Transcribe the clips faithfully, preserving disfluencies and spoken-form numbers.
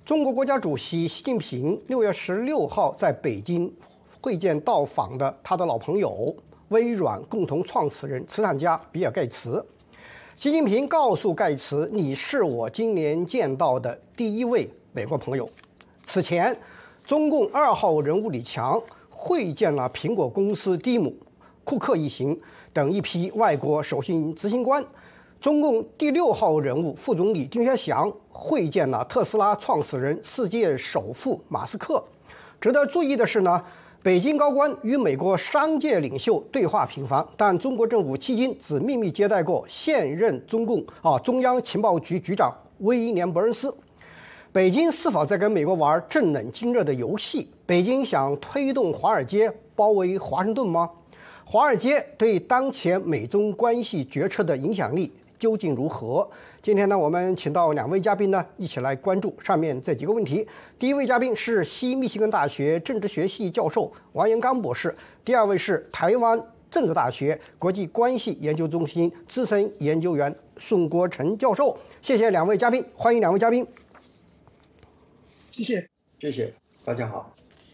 中国国家主席习近平六月十六号在北京会见到访的他的老朋友微软共同创始人、慈善家比尔·盖茨。习近平告诉盖茨：“你是我今年见到的第一位美国朋友。”此前，中共二号人物李强会见了苹果公司蒂姆、库克一行等一批外国首席执行官。中共第六号人物副总理丁薛祥会见了特斯拉创始人、世界首富马斯克。值得注意的是呢，北京高官与美国商界领袖对话频繁，但中国政府迄今只秘密接待过现任中共啊中央情报局局长威廉·伯恩斯。北京是否在跟美国玩正冷经热的游戏？北京想推动华尔街包围华盛顿吗？华尔街对当前美中关系决策的影响力究竟如何？今天呢，我们请到两位嘉宾呢，一起来关注上面这几个问题。第一位嘉宾是西密西根大学政治学系教授王延刚博士，第二位是台湾政治大学国际关系研究中心资深研究员宋国成教授。谢谢两位嘉宾，欢迎两位嘉宾。 谢谢， 谢谢，大家好。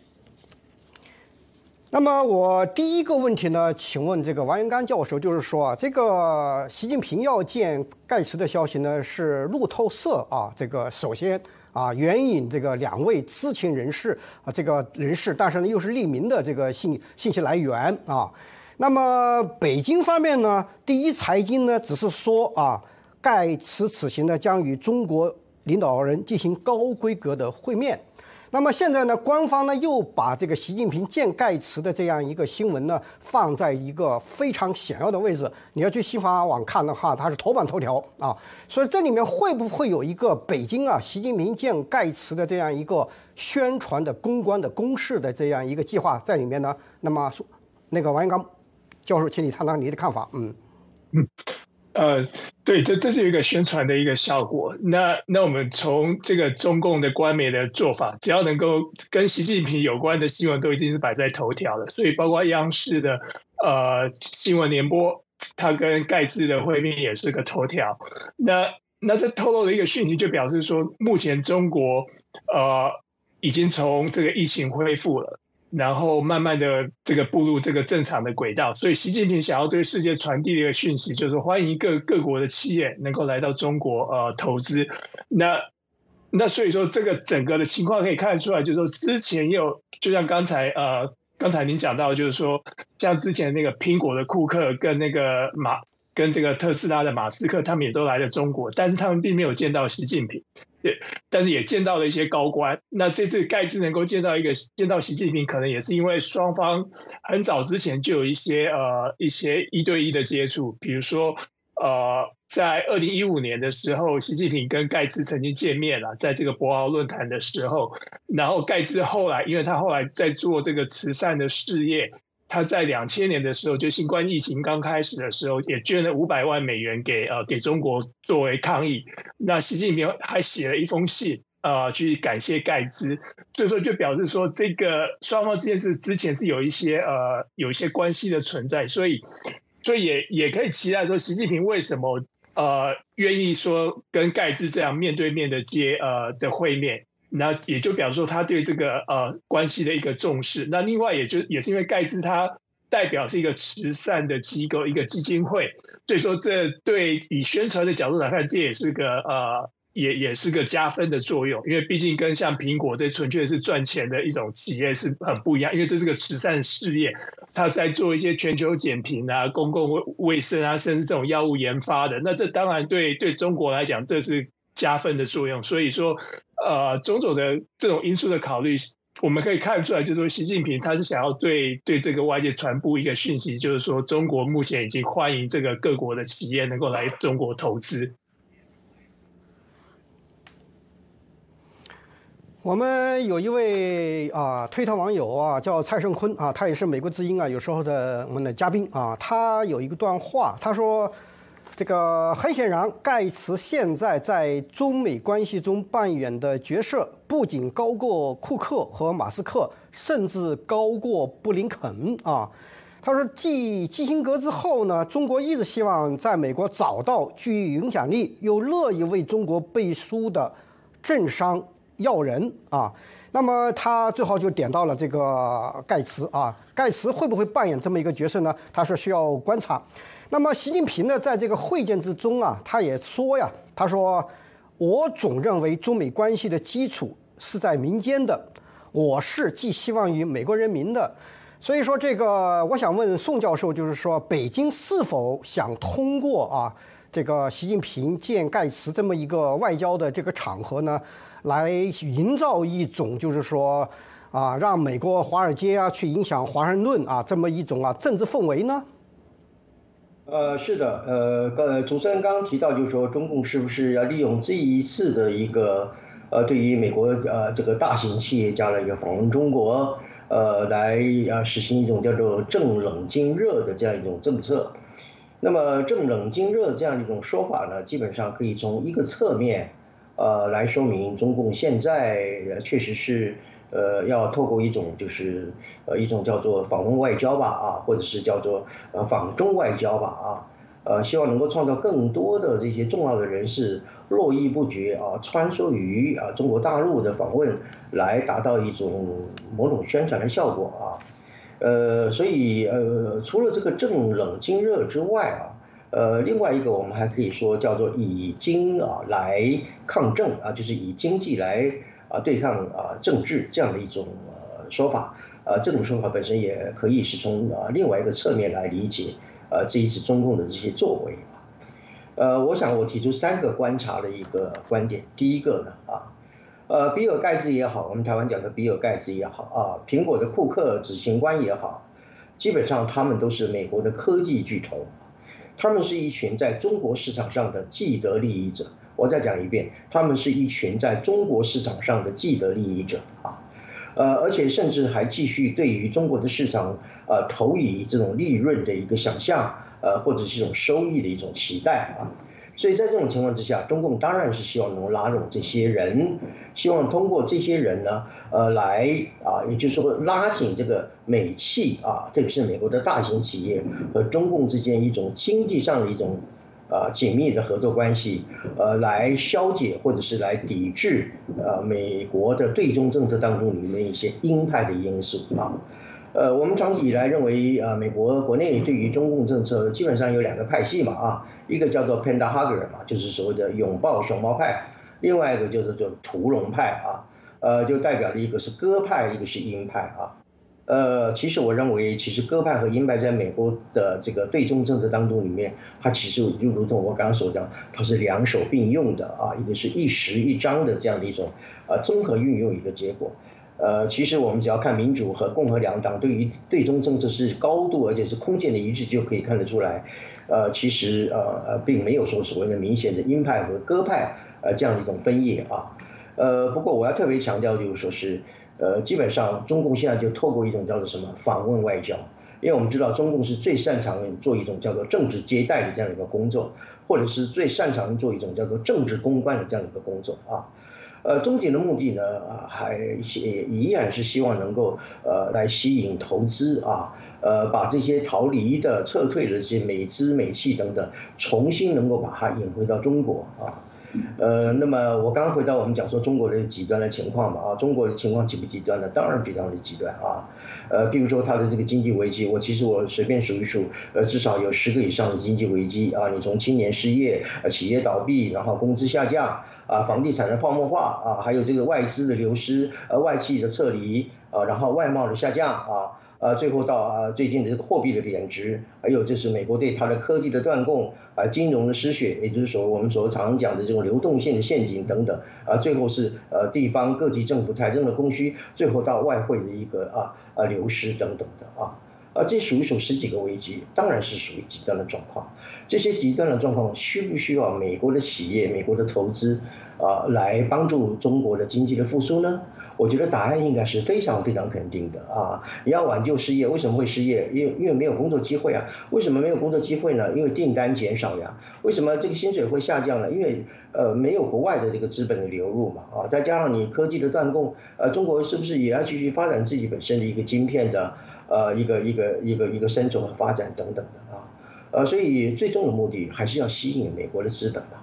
那么我第一个问题呢，请问这个王延刚教授，就是说啊，这个习近平要见盖茨的消息呢，是路透社啊，这个首先啊援引这个两位知情人士啊，这个人士，但是呢又是匿名的这个信信息来源啊。那么北京方面呢，第一财经呢只是说啊，盖茨此行呢将与中国领导人进行高规格的会面。那么现在呢，官方呢又把这个习近平见盖茨的这样一个新闻呢放在一个非常显要的位置。你要去新华网看的话，它是头版头条啊。所以这里面会不会有一个北京啊，习近平见盖茨的这样一个宣传的公关的公示的这样一个计划在里面呢？那么那个王延刚教授，请你谈谈你的看法。嗯嗯。呃，对，这这是有一个宣传的一个效果。那那我们从这个中共的官媒的做法，只要能够跟习近平有关的新闻，都已经是摆在头条了。所以包括央视的呃新闻联播，他跟盖茨的会面也是个头条。那那这透露的一个讯息，就表示说，目前中国呃已经从这个疫情恢复了。然后慢慢的这个步入这个正常的轨道，所以习近平想要对世界传递的一个讯息，就是欢迎各各国的企业能够来到中国呃投资。那那所以说这个整个的情况可以看得出来，就是说之前也有，就像刚才呃刚才您讲到，就是说像之前那个苹果的库克跟那个马跟这个特斯拉的马斯克，他们也都来了中国，但是他们并没有见到习近平。对，但是也见到了一些高官。那这次盖茨能够见到一个见到习近平，可能也是因为双方很早之前就有一些呃一些一对一的接触，比如说呃在二零一五年的时候，习近平跟盖茨曾经见面了，在这个博鳌论坛的时候，然后盖茨后来因为他后来在做这个慈善的事业。他在两千年的时候，就新冠疫情刚开始的时候，也捐了五百万美元给呃给中国作为抗疫。那习近平还写了一封信，呃，去感谢盖茨。所以说就表示说，这个双方之间是之前是有一些呃有一些关系的存在，所以所以也也可以期待说，习近平为什么呃愿意说跟盖茨这样面对面的接呃的会面。那也就表示说他对这个呃关系的一个重视。那另外也就也是因为盖茨他代表是一个慈善的机构，一个基金会，所以说这对以宣传的角度来看，这也是个呃也也是个加分的作用。因为毕竟跟像苹果这纯粹是赚钱的一种企业是很不一样，因为这是个慈善事业，它是在做一些全球减贫啊、公共卫生啊，甚至这种药物研发的。那这当然对对中国来讲，这是加分的作用。所以说。呃，种种的这种因素的考虑，我们可以看出来，就是说，习近平他是想要对对这个外界传播一个讯息，就是说，中国目前已经欢迎这个各国的企业能够来中国投资。 我们有一位啊推特网友啊叫蔡胜坤啊，他也是美国之音啊有时候的我们的嘉宾啊，他有一个段话，他说。这个很显然，盖茨现在在中美关系中扮演的角色不仅高过库克和马斯克，甚至高过布林肯啊。他说，继基辛格之后呢，中国一直希望在美国找到具影响力又乐意为中国背书的政商要人啊。那么他最后就点到了这个盖茨啊，盖茨会不会扮演这么一个角色呢？他说需要观察。那么习近平呢，在这个会见之中啊，他也说呀，他说我总认为中美关系的基础是在民间的，我是寄希望于美国人民的。所以说这个，我想问宋教授，就是说北京是否想通过啊这个习近平见盖茨这么一个外交的这个场合呢，来营造一种就是说啊，让美国华尔街啊去影响华盛顿啊这么一种啊政治氛围呢？ 呃，是的，呃，呃，主持人刚刚提到，就是说中共是不是要利用这一次的一个呃，对于美国呃这个大型企业家的一个访问中国，呃，来呃实行一种叫做政冷经热的这样一种政策。那么政冷经热这样一种说法呢，基本上可以从一个侧面呃来说明中共现在确实是。呃，要透过一种就是呃一种叫做访问外交吧啊，或者是叫做呃访中外交吧啊，呃希望能够创造更多的这些重要的人士络绎不绝啊，穿梭于啊中国大陆的访问，来达到一种某种宣传的效果啊。呃，所以呃除了这个政冷经热之外啊，呃另外一个我们还可以说叫做以经啊来抗政啊，就是以经济来。啊，对抗啊政治这样的一种呃说法，呃，这种说法本身也可以是从啊另外一个侧面来理解，呃，这一次中共的这些作为。呃，我想我提出三个观察的一个观点。第一个呢，啊，呃，比尔盖茨也好，我们台湾讲的比尔盖茨也好，啊，苹果的库克执行官也好，基本上他们都是美国的科技巨头，他们是一群在中国市场上的既得利益者。我再讲一遍，他们是一群在中国市场上的既得利益者啊，呃，而且甚至还继续对于中国的市场呃投以这种利润的一个想象，呃，或者是一种收益的一种期待啊。所以在这种情况之下，中共当然是希望能够拉拢这些人，希望通过这些人呢，呃，来啊，也就是说拉紧这个美企啊，特别是美国的大型企业和中共之间一种经济上的一种。呃，紧密的合作关系，呃，来消解或者是来抵制呃美国的对中政策当中里面一些鹰派的因素啊。呃，我们长期以来认为，呃，美国国内对于中共政策基本上有两个派系嘛啊，一个叫做 Panda Hugger 嘛，就是所谓的拥抱熊猫派，另外一个就是叫屠龙派啊，呃，就代表了一个是鸽派，一个是鹰派啊。呃，其实我认为，其实鸽派和鹰派在美国的这个对中政策当中里面，它其实就如同我刚刚所讲，它是两手并用的啊，一个是一时一章的这样的一种呃综合运用一个结果。呃，其实我们只要看民主和共和两党对于对中政策是高度而且是空前的一致，就可以看得出来，呃，其实呃呃并没有说所谓的明显的鹰派和鸽派呃这样的一种分野啊。呃，不过我要特别强调就是说是。呃，基本上中共现在就透过一种叫做什么访问外交，因为我们知道中共是最擅长做一种叫做政治接待的这样一个工作，或者是最擅长做一种叫做政治公关的这样一个工作啊。呃，终极的目的呢，啊，还也依然是希望能够呃来吸引投资啊，呃，把这些逃离的、撤退的这些美资、美企等等，重新能够把它引回到中国啊。呃，那么我刚刚回到我们讲说中国的极端的情况嘛，啊，中国的情况极不极端呢？当然非常的极端啊。呃，比如说它的这个经济危机，我其实我随便数一数，呃，至少有十个以上的经济危机啊。你从青年失业、呃，企业倒闭，然后工资下降，啊，房地产的泡沫化，啊，还有这个外资的流失，呃，外企的撤离，啊，然后外贸的下降，啊。呃，最后到啊最近的这个货币的贬值，还有这是美国对它的科技的断供，啊，金融的失血，也就是说我们所常讲的这种流动性的陷阱等等，啊，最后是呃地方各级政府财政的空虚，最后到外汇的一个啊啊流失等等的啊。啊，这数一数十几个危机，当然是属于极端的状况。这些极端的状况需不需要美国的企业、美国的投资啊来帮助中国的经济的复苏呢？我觉得答案应该是非常非常肯定的啊！你要挽救失业，为什么会失业？因为因为没有工作机会啊！为什么没有工作机会呢？因为订单减少呀！为什么这个薪水会下降呢？因为呃没有国外的这个资本的流入嘛啊！再加上你科技的断供，呃，中国是不是也要继续发展自己本身的一个晶片的呃一个一个一个一个生存和发展等等的啊？呃，所以最终的目的还是要吸引美国的资本嘛。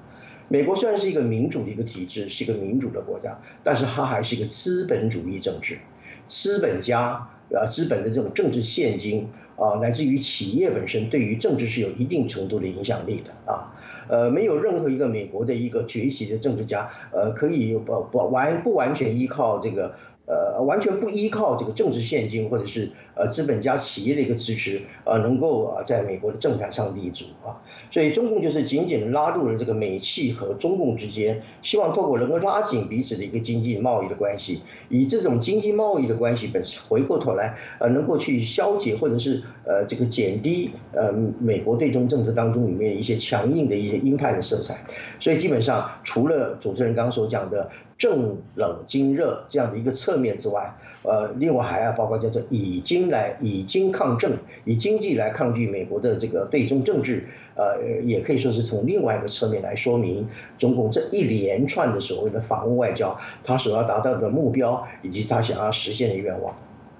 美国虽然是一个民主的一个体制，是一个民主的国家，但是它还是一个资本主义政治，资本家啊，资本的这种政治现金啊，乃至于企业本身对于政治是有一定程度的影响力的啊。呃，没有任何一个美国的一个崛起的政治家，呃，可以不不完不完全依靠这个。呃，完全不依靠这个政治现金或者是呃资本家企业的一个支持，呃，能够啊在美国的政坛上立足啊，所以中共就是紧紧拉入了这个美企和中共之间，希望透过能够拉紧彼此的一个经济贸易的关系，以这种经济贸易的关系本身回过头来，呃，能够去消解或者是呃这个减低呃美国对中政治当中里面一些强硬的一些鹰派的色彩，所以基本上除了主持人刚刚所讲的正冷经热这样的一个侧面之外，呃，另外还要包括叫做以经来以经抗政，以经济来抗拒美国的这个对中政治，呃，也可以说是从另外一个侧面来说明中共这一连串的所谓的访问外交，他所要达到的目标以及他想要实现的愿望。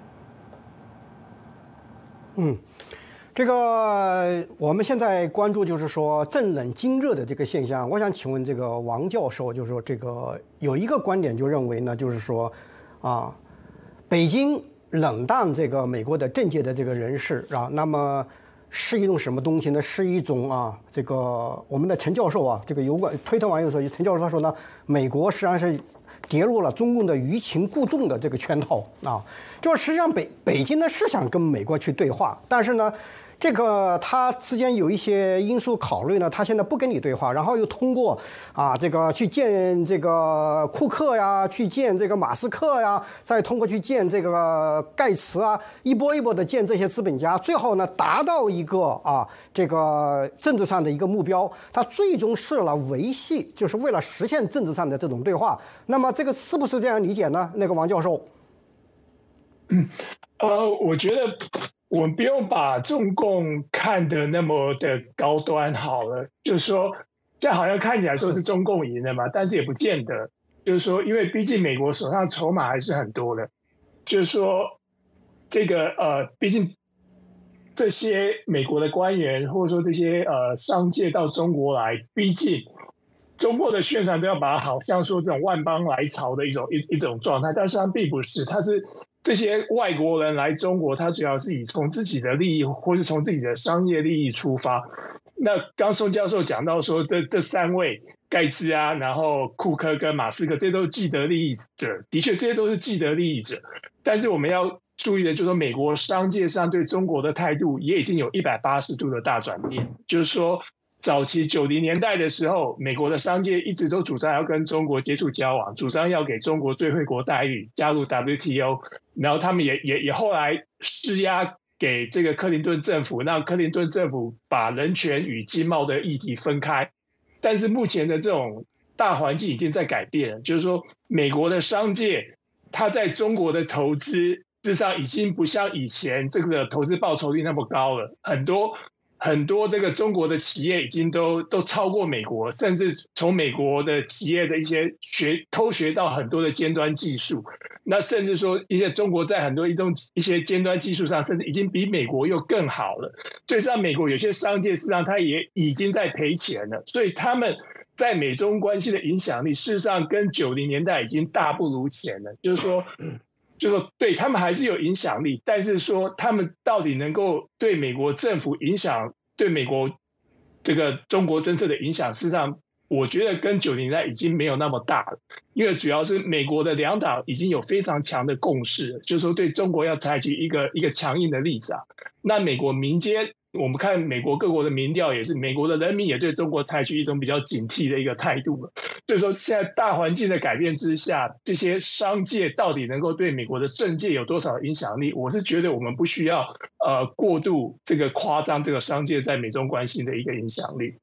嗯。这个我们现在关注就是说正冷经热的这个现象，我想请问这个王教授，就是说这个有一个观点就认为呢，就是说啊，北京冷淡这个美国的政界的这个人士啊，那么是一种什么东西呢？是一种啊，这个我们的陈教授啊，这个有关推特网友说，陈教授他说呢，美国实际上是跌入了中共的欲擒故纵的这个圈套啊，就是实际上北北京呢是想跟美国去对话，但是呢。这个他之间有一些因素考虑呢，他现在不跟你对话，然后又通过啊这个去见这个库克呀，去见这个马斯克呀，再通过去见这个盖茨啊，一波一波的见这些资本家，最后呢达到一个啊这个政治上的一个目标，他最终是了维系，就是为了实现政治上的这种对话。那么这个是不是这样理解呢？那个王教授？ 嗯，呃，我觉得。我们不用把中共看得那么的高端好了，就是说，这好像看起来说是中共赢了嘛，但是也不见得。就是说，因为毕竟美国手上筹码还是很多的，就是说，这个呃，毕竟这些美国的官员或者说这些呃商界到中国来，毕竟中国的宣传都要把它好像说这种万邦来朝的一种一一种状态，但实际上并不是，它是。这些外国人来中国，他主要是以从自己的利益，或是从自己的商业利益出发。那刚宋教授讲到说这，这这三位盖茨啊，然后库克跟马斯克，这些都是既得利益者，的确这些都是既得利益者。但是我们要注意的就是说，美国商界上对中国的态度也已经有一百八十度的大转变，就是说。早期九零年代的时候，美国的商界一直都主张要跟中国接触交往，主张要给中国最惠国待遇，加入 W T O， 然后他们也也也后来施压给这个克林顿政府，让克林顿政府把人权与经贸的议题分开。但是目前的这种大环境已经在改变了，就是说美国的商界它在中国的投资，事实上已经不像以前这个投资报酬率那么高了，很多。很多这个中国的企业已经都都超过美国，甚至从美国的企业的一些学偷学到很多的尖端技术，那甚至说一些中国在很多一种一些尖端技术上，甚至已经比美国又更好了。所以像美国有些商界，事实上它也已经在赔钱了，所以他们在美中关系的影响力，事实上跟九零年代已经大不如前了。就是说。就是说，对他们还是有影响力，但是说他们到底能够对美国政府影响，对美国这个中国政策的影响，事实上，我觉得跟九零年代已经没有那么大了，因为主要是美国的两党已经有非常强的共识，就是说对中国要采取一个一个强硬的立场。那美国民间。我们看美国各国的民调也是，美国的人民也对中国采取一种比较警惕的一个态度了。所以说，现在大环境的改变之下，这些商界到底能够对美国的政界有多少影响力？我是觉得我们不需要呃过度这个夸张这个商界在美中关系的一个影响力。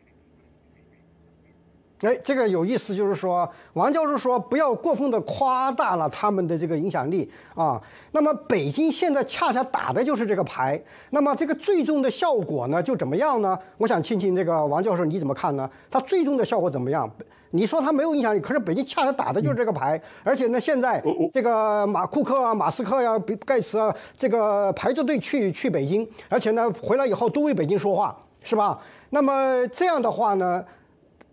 哎，这个有意思，就是说，王教授说不要过分的夸大了他们的这个影响力啊。那么北京现在恰恰打的就是这个牌，那么这个最终的效果呢，就怎么样呢？我想听听这个王教授你怎么看呢？他最终的效果怎么样？你说他没有影响力，可是北京恰恰打的就是这个牌，而且呢，现在这个马库克啊、马斯克呀、啊、盖茨啊，这个排着队去去北京，而且呢，回来以后都为北京说话，是吧？那么这样的话呢？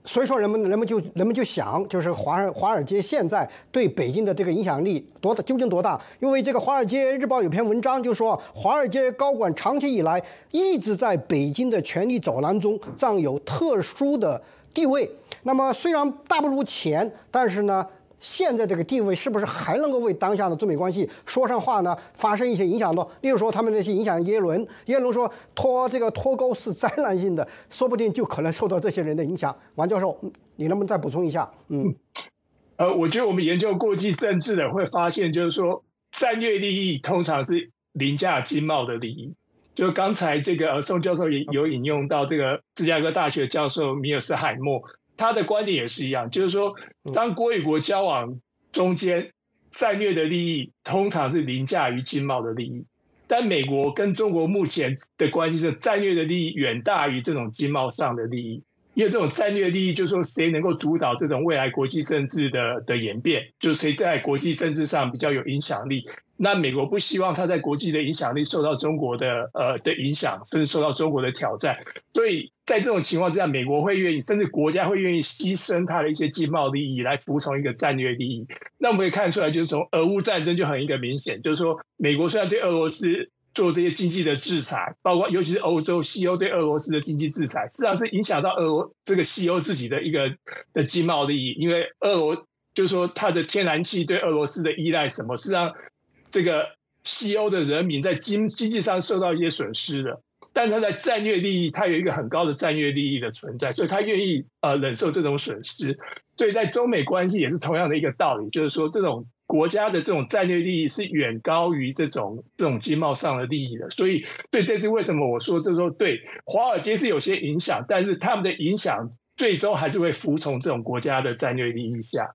所以说人们人们就人们就想，就是华尔华尔街现在对北京的这个影响力多大究竟多大？因为这个《华尔街日报》有篇文章就说，华尔街高管长期以来一直在北京的权力走廊中占有特殊的地位。那么虽然大不如前，但是呢，现在这个地位是不是还能够为当下的中美关系说上话呢？发生一些影响呢？例如说，他们那些影响耶伦，耶伦说脱这个脱钩是灾难性的，说不定就可能受到这些人的影响。王教授，你能不能再补充一下？嗯， 呃，我觉得我们研究国际政治的会发现，就是说战略利益通常是凌驾经贸的利益。就刚才这个呃宋教授也有引用到这个芝加哥大学教授米尔斯海默。他的观点也是一样，就是说，当国与国交往中间，战略的利益通常是凌驾于经贸的利益。但美国跟中国目前的关系是，战略的利益远大于这种经贸上的利益。因为这种战略利益，就是说谁能够主导这种未来国际政治的的演变，就是谁在国际政治上比较有影响力。那美国不希望他在国际的影响力受到中国的呃的影响，甚至受到中国的挑战。所以在这种情况之下，美国会愿意，甚至国家会愿意牺牲他的一些经贸利益来服从一个战略利益。那我们可以看出来，就是从俄乌战争就很一个明显，就是说美国虽然对俄罗斯做这些经济的制裁，包括尤其是欧洲西欧对俄罗斯的经济制裁，实际上是影响到俄罗这个西欧自己的一个的经贸利益，因为俄罗就是说它的天然气对俄罗斯的依赖什么，实际上这个西欧的人民在经经济上受到一些损失的，但他在战略利益，他有一个很高的战略利益的存在，所以他愿意呃忍受这种损失。所以在中美关系也是同样的一个道理，就是说这种国家的这种战略利益是远高于这种这种经贸上的利益的。所以，对，这是为什么我说这时候对华尔街是有些影响，但是他们的影响最终还是会服从这种国家的战略利益下。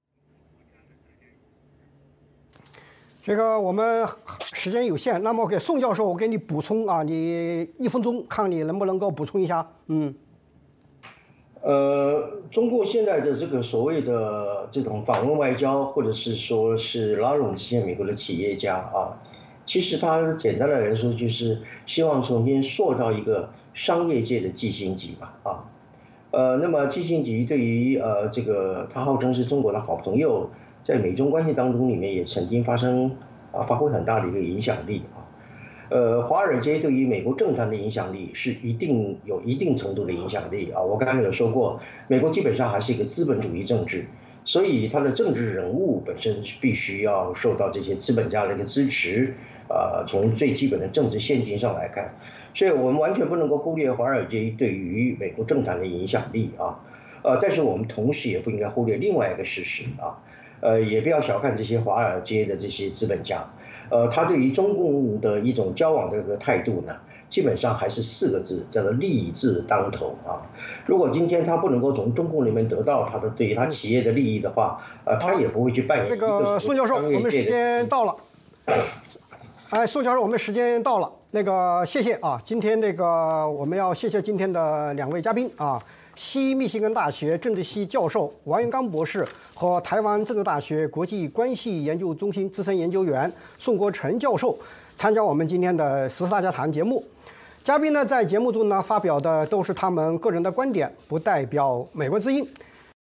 这个我们时间有限，那么给宋教授，我给你补充啊，你一分钟，看你能不能够补充一下。嗯， 呃，中国现在的这个所谓的这种访问外交，或者是说是拉拢这些美国的企业家啊，其实他简单的来说就是希望重新塑造一个商业界的季辛吉嘛啊，呃，那么季辛吉对于呃这个他号称是中国的好朋友。在美中关系当中，里面也曾经发生啊，发挥很大的一个影响力啊。呃，华尔街对于美国政坛的影响力是一定有一定程度的影响力啊。我刚才有说过，美国基本上还是一个资本主义政治，所以它的政治人物本身必须要受到这些资本家的一个支持啊。从最基本的政治现金上来看，所以我们完全不能够忽略华尔街对于美国政坛的影响力啊。呃，但是我们同时也不应该忽略另外一个事实啊。呃，也不要小看这些华尔街的这些资本家，呃，他对于中共的一种交往的这个态度呢，基本上还是四个字，叫做利字当头啊。如果今天他不能够从中共里面得到他的对于他企业的利益的话，呃，他也不会去扮演一个。 那个宋教授，我们时间到了。哎，宋教授，我们时间到了。那个，谢谢啊，今天那个我们要谢谢今天的两位嘉宾啊。西密歇根大学政治系教授王元刚博士和台湾政治大学国际关系研究中心资深研究员宋国成教授参加我们今天的时事大家谈节目。嘉宾呢在节目中呢发表的都是他们个人的观点，不代表美国之音。